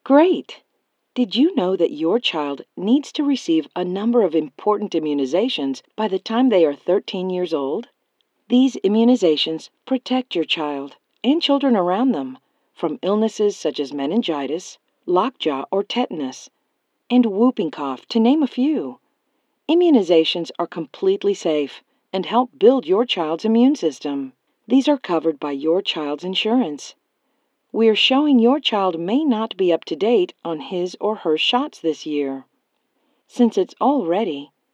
Great! Did you know that your child needs to receive a number of important immunizations by the time they are 13 years old? These immunizations protect your child and children around them from illnesses such as meningitis, lockjaw or tetanus, and whooping cough, to name a few. Immunizations are completely safe and help build your child's immune system. These are covered by your child's insurance. We are showing your child may not be up to date on his or her shots this year. Since it's all ready,